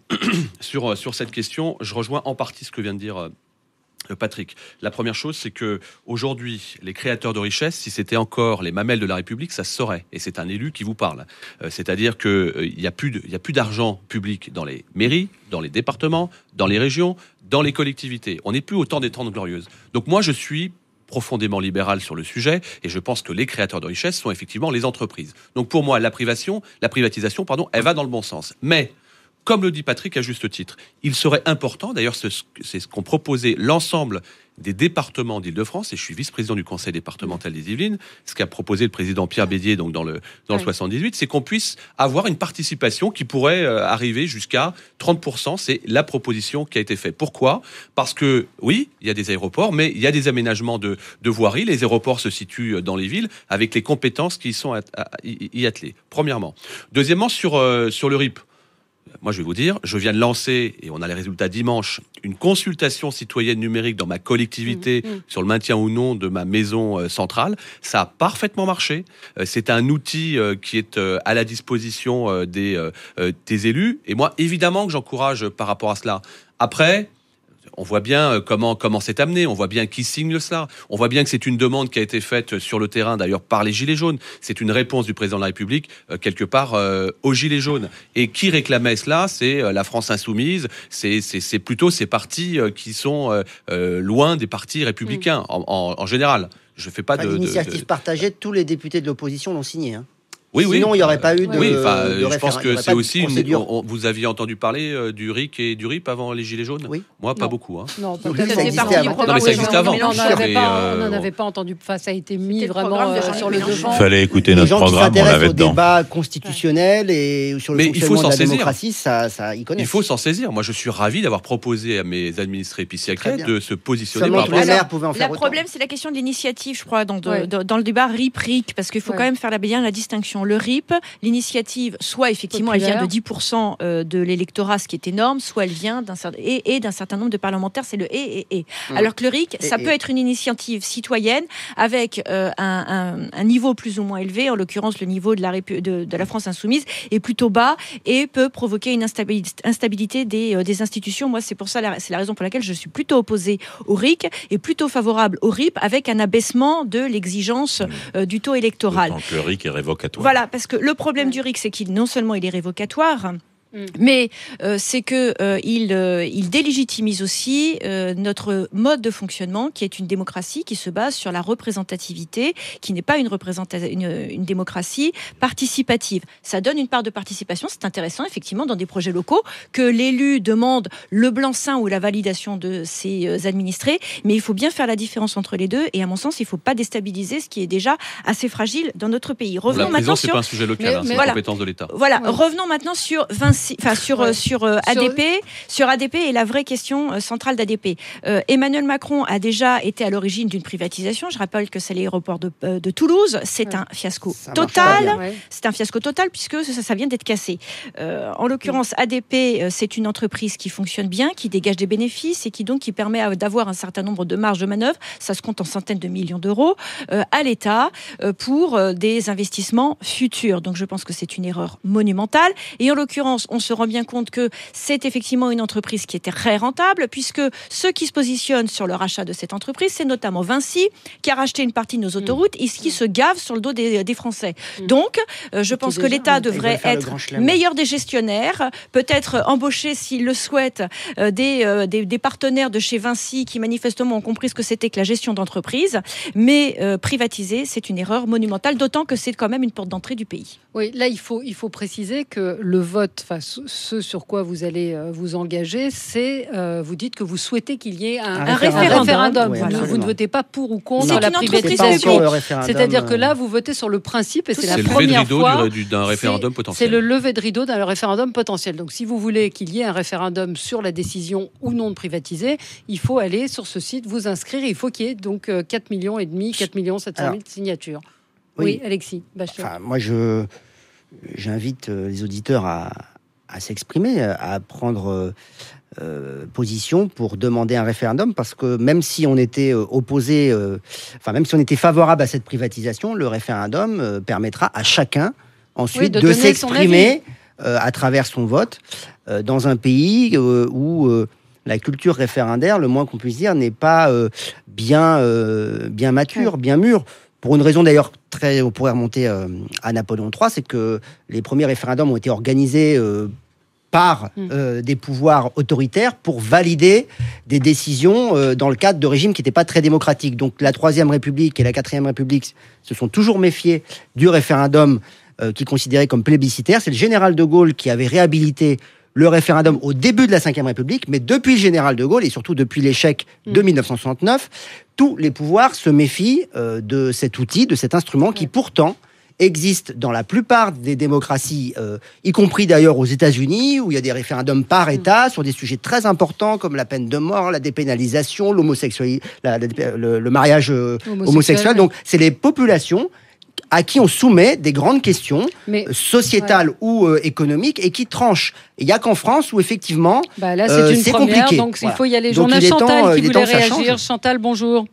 sur cette question. Je rejoins en partie ce que vient de dire Patrick. La première chose, c'est que aujourd'hui, les créateurs de richesse, si c'était encore les mamelles de la République, ça se saurait. Et c'est un élu qui vous parle. C'est-à-dire qu'il n'y a plus d'argent public dans les mairies, dans les départements, dans les régions, dans les collectivités. On n'est plus au temps des 30 glorieuses. Donc moi, je suis profondément libéral sur le sujet et je pense que les créateurs de richesse sont effectivement les entreprises. Donc pour moi, la privatisation, elle va dans le bon sens. Mais comme le dit Patrick à juste titre, il serait important, d'ailleurs c'est ce qu'ont proposé l'ensemble des départements d'Île-de-France, et je suis vice-président du conseil départemental des Yvelines, ce qu'a proposé le président Pierre Bédier donc dans le 78, c'est qu'on puisse avoir une participation qui pourrait arriver jusqu'à 30%, c'est la proposition qui a été faite. Pourquoi ? Parce que oui, il y a des aéroports, mais il y a des aménagements de voirie, les aéroports se situent dans les villes avec les compétences qui y sont y attelées, premièrement. Deuxièmement, sur le RIP. Moi, je vais vous dire, je viens de lancer, et on a les résultats dimanche, une consultation citoyenne numérique dans ma collectivité sur le maintien ou non de ma maison centrale. Ça a parfaitement marché. C'est un outil qui est à la disposition des élus. Et moi, évidemment que j'encourage par rapport à cela. Après, on voit bien comment c'est amené, on voit bien qui signe cela, on voit bien que c'est une demande qui a été faite sur le terrain, d'ailleurs par les Gilets jaunes. C'est une réponse du président de la République, quelque part, aux Gilets jaunes. Et qui réclamait cela ? C'est la France Insoumise, c'est plutôt ces partis qui sont loin des partis républicains, en général. Je fais pas l'initiative partagée, tous les députés de l'opposition l'ont signé, hein. Sinon, il n'y aurait pas eu de. Oui, je pense que c'est aussi vous aviez entendu parler du RIC et du RIP avant les Gilets jaunes ? Oui. Moi, pas beaucoup. Hein. Non, ça existait avant. Non, mais ça existait avant. On n'en avait pas entendu. Enfin, ça a été mis vraiment sur le devant. Il fallait écouter notre programme, on l'avait dedans. Au débat constitutionnel et sur le fonctionnement de la démocratie, ça, ils connaissent. Il faut s'en saisir. Moi, je suis ravi d'avoir proposé à mes administrés épiciers de se positionner. Seulement tous les maires pouvaient en faire autant. Le problème, c'est la question de l'initiative, je crois, dans le débat RIP-RIC, parce qu'il faut quand même faire bien la distinction. Le RIP, l'initiative, soit effectivement populaire. Elle vient de 10% de l'électorat, ce qui est énorme, soit elle vient d'un certain nombre de parlementaires, c'est le et. Alors que le RIC, ça peut être une initiative citoyenne avec un niveau plus ou moins élevé, en l'occurrence le niveau de la France Insoumise est plutôt bas et peut provoquer une instabilité des institutions. Moi, c'est la raison pour laquelle je suis plutôt opposée au RIC et plutôt favorable au RIP avec un abaissement de l'exigence du taux électoral. Tant que le RIC est révocatoire. Voilà, parce que le problème du RIC, c'est qu'il non seulement il est révocatoire, mais c'est que il délégitimise aussi notre mode de fonctionnement, qui est une démocratie qui se base sur la représentativité, qui n'est pas une démocratie participative. Ça donne une part de participation, c'est intéressant effectivement dans des projets locaux que l'élu demande le blanc-seing ou la validation de ses administrés, mais il faut bien faire la différence entre les deux et à mon sens, il ne faut pas déstabiliser ce qui est déjà assez fragile dans notre pays. Revenons maintenant sur... c'est pas un sujet local, c'est la compétence de l'État. Voilà, revenons maintenant sur Vinci. Sur ADP et la vraie question centrale d'ADP. Emmanuel Macron a déjà été à l'origine d'une privatisation. Je rappelle que c'est l'aéroport de Toulouse. C'est un fiasco total. C'est un fiasco total puisque ça vient d'être cassé. En l'occurrence, ADP, c'est une entreprise qui fonctionne bien, qui dégage des bénéfices et qui permet d'avoir un certain nombre de marges de manœuvre. Ça se compte en centaines de millions d'euros à l'État pour des investissements futurs. Donc je pense que c'est une erreur monumentale. Et en l'occurrence, on se rend bien compte que c'est effectivement une entreprise qui était très rentable, puisque ceux qui se positionnent sur le rachat de cette entreprise, c'est notamment Vinci, qui a racheté une partie de nos autoroutes et qui se gave sur le dos des Français. Donc, je pense que l'État devrait être meilleur des gestionnaires, peut-être embaucher, s'il le souhaite, des partenaires de chez Vinci qui manifestement ont compris ce que c'était que la gestion d'entreprise, mais privatiser, c'est une erreur monumentale, d'autant que c'est quand même une porte d'entrée du pays. Oui, là, il faut préciser que le vote, ce sur quoi vous allez vous engager, c'est vous dites que vous souhaitez qu'il y ait un référendum. Oui, vous ne votez pas pour ou contre C'est la une entreprise privatisation. publique. C'est-à-dire que là, vous votez sur le principe et c'est la le première lever de fois. rideau d'un référendum potentiel. C'est le lever de rideau d'un référendum potentiel. Donc, si vous voulez qu'il y ait un référendum sur la décision ou non de privatiser, il faut aller sur ce site, vous inscrire. Il faut qu'il y ait donc 4,5 millions, 4,7 millions de signatures. Oui, Alexis Bachelot. Enfin, moi, j'invite les auditeurs à s'exprimer, à prendre position pour demander un référendum, parce que même si on était opposé, même si on était favorable à cette privatisation, le référendum permettra à chacun ensuite de s'exprimer à travers son vote dans un pays où la culture référendaire, le moins qu'on puisse dire, n'est pas bien mature, bien mûre. Pour une raison d'ailleurs on pourrait remonter à Napoléon III, c'est que les premiers référendums ont été organisés par des pouvoirs autoritaires pour valider des décisions dans le cadre de régimes qui n'étaient pas très démocratiques. Donc la Troisième République et la Quatrième République se sont toujours méfiés du référendum qu'ils considéraient comme plébiscitaire. C'est le général de Gaulle qui avait réhabilité le référendum au début de la Ve République, mais depuis le général de Gaulle et surtout depuis l'échec de 1969, tous les pouvoirs se méfient de cet outil, de cet instrument qui pourtant existe dans la plupart des démocraties, y compris d'ailleurs aux États-Unis, où il y a des référendums par État sur des sujets très importants comme la peine de mort, la dépénalisation, l'homosexualité, le mariage homosexuel. Donc, c'est les populations à qui on soumet des grandes questions sociétales ou économiques et qui tranchent. Il n'y a qu'en France où effectivement là, c'est première, compliqué. Donc il faut y aller. On a Chantal qui voulait réagir. Chantal, bonjour.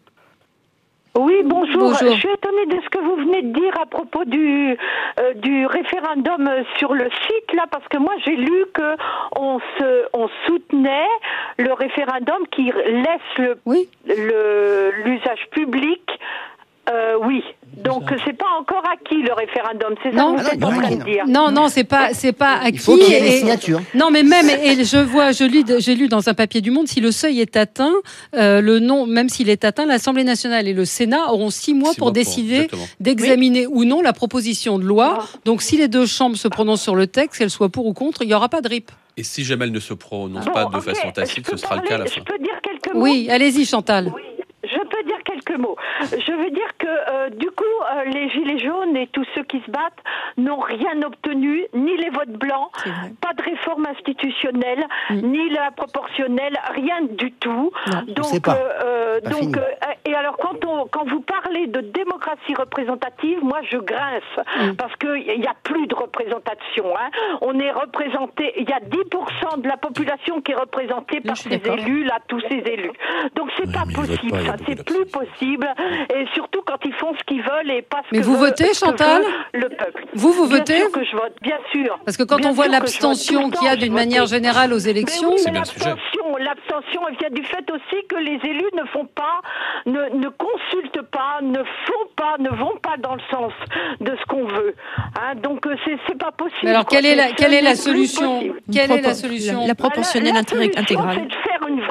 Oui, bonjour. Je suis étonnée de ce que vous venez de dire à propos du référendum sur le site, là, parce que moi, j'ai lu que on soutenait le référendum qui laisse l'usage public. Oui. Donc c'est pas encore acquis le référendum, c'est ça que vous êtes en train de dire. Non, c'est pas acquis. Il faut qu'il y ait des signatures. Non, mais même j'ai lu dans un papier du Monde, si le seuil est atteint, même s'il est atteint, l'Assemblée nationale et le Sénat auront 6 mois pour décider d'examiner ou non la proposition de loi. Donc si les deux chambres se prononcent sur le texte, qu'elles soient pour ou contre, il n'y aura pas de RIP. Et si jamais elles ne se prononcent pas de façon tacite, ce sera le cas à la fin. Je peux dire quelques mots ? Oui, allez-y, Chantal. Oui. Je peux dire quelques mots. Je veux dire que du coup, les gilets jaunes et tous ceux qui se battent n'ont rien obtenu, ni les votes blancs, pas de réforme institutionnelle, ni la proportionnelle, rien du tout. Non. Et alors quand vous parlez de démocratie représentative, moi je grince parce que il y a plus de représentation. On est représenté, il y a 10% de la population qui est représentée par ces élus là, tous ces élus. Donc c'est pas possible. C'est plus possible, et surtout quand ils font ce qu'ils veulent et pas ce que vous votez, Chantal ? Le peuple. Vous votez ? Bien sûr que je vote, bien sûr. Parce que quand on voit l'abstention qu'il y a d'une manière générale aux élections, c'est bien le sujet. L'abstention, elle vient du fait aussi que les élus ne font pas, ne consultent pas, ne vont pas dans le sens de ce qu'on veut. Donc c'est pas possible. Mais alors quelle est la solution ? Quelle est la solution ? La proportionnelle intégrale. C'est de faire une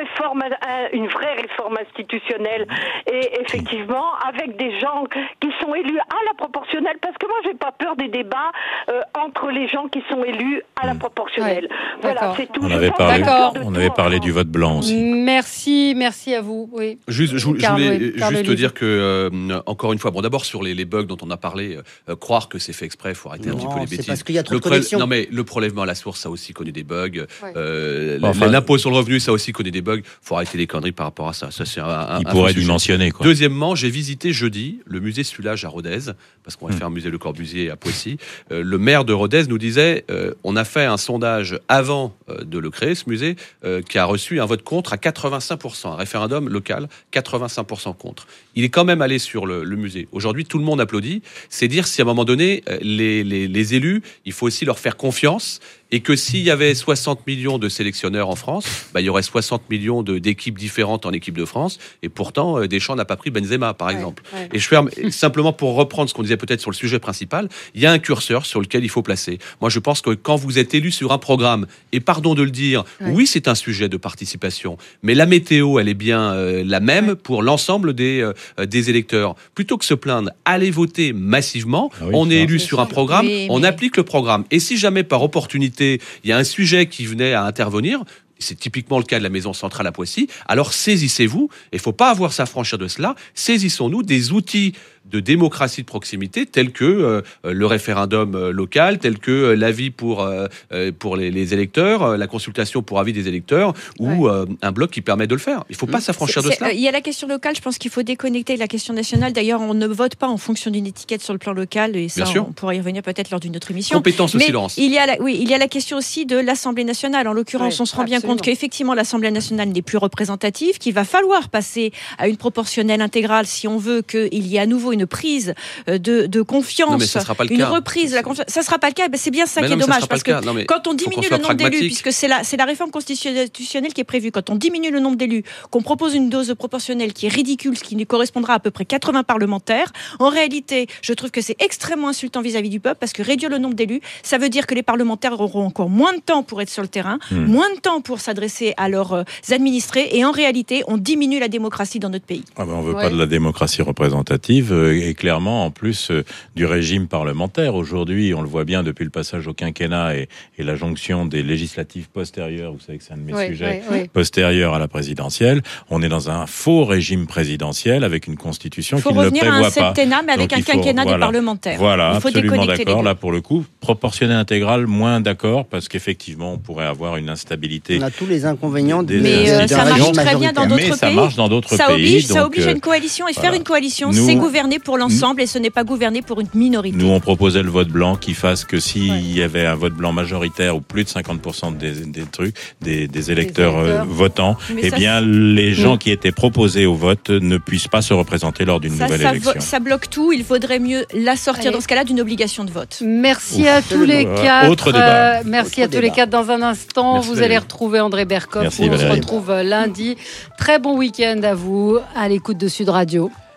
vraie réforme institutionnelle et effectivement avec des gens qui sont élus à la proportionnelle, parce que moi j'ai pas peur des débats entre les gens qui sont élus à la proportionnelle. Voilà, c'est tout. On avait parlé du vote blanc aussi. Merci à vous. Oui. Je voulais juste te dire que encore une fois, d'abord sur les bugs dont on a parlé, croire que c'est fait exprès, il faut arrêter un petit peu les bêtises. Parce qu'il y a trop de connexions. Non mais le prélèvement à la source, ça a aussi connu des bugs. L'impôt sur le revenu, ça a aussi connu des bugs. Il faut arrêter les conneries par rapport à ça. Ça c'est il pourrait dimensionner, quoi. Deuxièmement, j'ai visité jeudi le musée Sulage à Rodez, parce qu'on va faire un musée Le Corbusier à Poissy. Le maire de Rodez nous disait, on a fait un sondage avant de le créer, ce musée, qui a reçu un vote contre à 85%, un référendum local, 85% contre. Il est quand même allé sur le musée. Aujourd'hui, tout le monde applaudit. C'est dire si à un moment donné, les élus, il faut aussi leur faire confiance, et que s'il y avait 60 millions de sélectionneurs en France, il y aurait 60 millions d'équipes différentes en équipe de France, et pourtant, Deschamps n'a pas pris Benzema, par exemple. Et je ferme, simplement pour reprendre ce qu'on disait peut-être sur le sujet principal, il y a un curseur sur lequel il faut placer. Moi, je pense que quand vous êtes élu sur un programme, et pardon de le dire, oui, c'est un sujet de participation, mais la météo, elle est bien la même pour l'ensemble des électeurs. Plutôt que se plaindre, allez voter massivement, on est élu sur un programme, on applique le programme. Et si jamais, par opportunité, proximité, il y a un sujet qui venait à intervenir, c'est typiquement le cas de la maison centrale à Poissy, alors saisissez-vous, il ne faut pas avoir s'affranchir de cela, saisissons-nous des outils de démocratie de proximité tels que le référendum local, tels que l'avis pour les électeurs, la consultation pour avis des électeurs ou un bloc qui permet de le faire. Il ne faut pas s'affranchir de cela. Il y a la question locale, je pense qu'il faut déconnecter la question nationale. D'ailleurs, on ne vote pas en fonction d'une étiquette sur le plan local et ça, on pourra y revenir peut-être lors d'une autre émission. Compétence aussi, Laurence. Il y a la question aussi de l'Assemblée nationale. En l'occurrence, on se rend bien compte qu'effectivement, l'Assemblée nationale n'est plus représentative, qu'il va falloir passer à une proportionnelle intégrale si on veut qu'il y ait à nouveau une prise de confiance, non, mais ça sera pas le une cas. reprise de la confiance. Ça ne sera pas le cas. C'est bien ça qui est dommage, parce que quand on diminue le nombre d'élus, puisque c'est la réforme constitutionnelle qui est prévue, quand on diminue le nombre d'élus, qu'on propose une dose proportionnelle qui est ridicule, ce qui ne correspondra à peu près 80 parlementaires, en réalité, je trouve que c'est extrêmement insultant vis-à-vis du peuple, parce que réduire le nombre d'élus, ça veut dire que les parlementaires auront encore moins de temps pour être sur le terrain, moins de temps pour s'adresser à leurs administrés, et en réalité, on diminue la démocratie dans notre pays. On ne veut pas de la démocratie représentative, et clairement, en plus du régime parlementaire. Aujourd'hui, on le voit bien depuis le passage au quinquennat et la jonction des législatives postérieures, vous savez que c'est un de mes sujets, postérieurs à la présidentielle, on est dans un faux régime présidentiel avec une constitution qui ne le prévoit pas. Il faut revenir à un septennat, mais avec un quinquennat des parlementaires. Voilà, absolument d'accord. Là, pour le coup, proportionnel intégral, moins d'accord, parce qu'effectivement, on pourrait avoir une instabilité. On a tous les inconvénients mais ça marche très bien dans d'autres pays. Ça marche dans d'autres pays. Ça oblige à une coalition, et faire une coalition, c'est gouverner pour l'ensemble, et ce n'est pas gouverner pour une minorité. Nous, on proposait le vote blanc qui fasse que s'il y avait un vote blanc majoritaire ou plus de 50% des électeurs votants, les gens qui étaient proposés au vote ne puissent pas se représenter lors d'une nouvelle élection. Ça bloque tout. Il faudrait mieux la sortir dans ce cas-là d'une obligation de vote. Merci à tous les quatre. Autre débat. Merci à tous les quatre. Dans un instant, vous allez retrouver André Berkoff. On se retrouve lundi. Très bon week-end à vous, à l'écoute de Sud Radio.